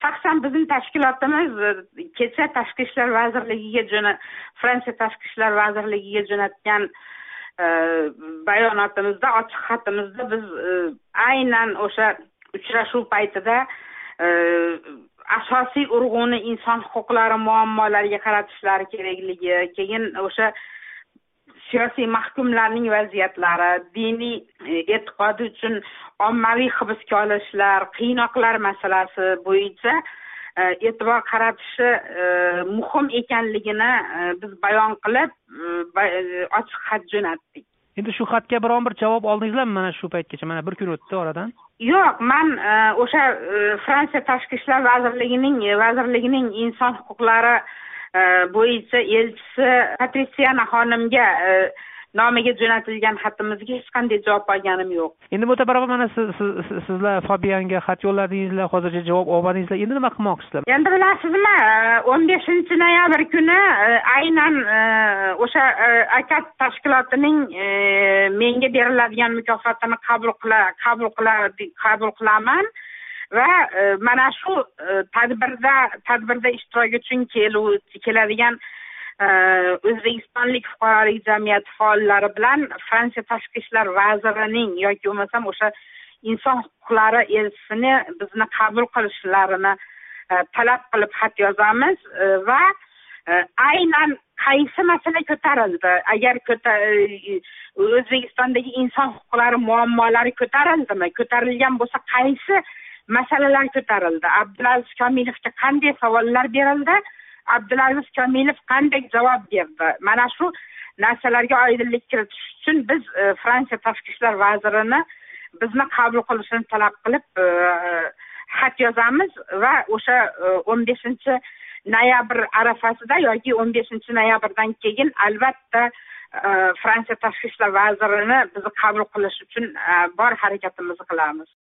shaxsan bizning tashkilotimiz kecha Tashqi ishlar vazirligiga Fransiya Tashqi ishlar vazirligiga jo'natgan bayonotimizda, ochiq xatimizda biz aynan o'sha uchrashuv paytida asosiy urg'uni inson huquqlari muammolariga qaratishlari kerakligi, keyin o'sha siyosiy mahkumlarning vaziyatlari, diniy e'tiqodi uchun ommaviy hibsga olishlar, qiynoqlar masalasi bo'yicha e'tibor qaratishi muhim ekanligini biz bayon qilib, ochiq xat jo'natdik. Endi shu xatga biron bir javob oldingizlarmi mana shu paytgacha? Mana bir kun o'tdi oradan. Yo'q, men o'sha Fransiya Tashqi ishlar vazirligining inson huquqlari bo'yicha elchisi Patritsiana xonimga nomiga jo'natilgan xatimizga hech qanday javob olganim yo'q. Endi mo'tabar mana sizlar Fabianga xat yo'lladingizlar, hozircha javob olmadingizlar. Endi nima qilmoqchisizlar? Endi bilasizmi, 15-noyabr kuni aynan o'sha AKAT tashkilotining menga beriladigan mukofotini qabul qilaman va mana shu tadbirda ishtirok uchun keladigan O'zbekistonlik fuqarolik jamiyati faollari bilan Fransiya Tashqi ishlar vazirining yoki bo'lmasam o'sha inson huquqlari elchisini bizni qabul qilishlarini talab qilib xat yozamiz va aynan qaysi masala ko'tarildi, agar O'zbekistondagi inson huquqlari muammolari ko'tarilgan bo'lsa, qaysi masalalar ko'tarildi, Abdulaziz Komilovga qanday savollar berildi, Abdulaziz Komilov qanday javob berdi. Mana shu narsalarga oydinlik kiritish uchun biz Fransiya Tashqi ishlar vazirini bizni qabul qilishini talab qilib xat yozamiz va o'sha 15-noyabr arafasida yoki 15-noyabrdan keyin albatta Fransiya Tashqi ishlar vazirini bizni qabul qilish uchun bor harakatimizni qilamiz.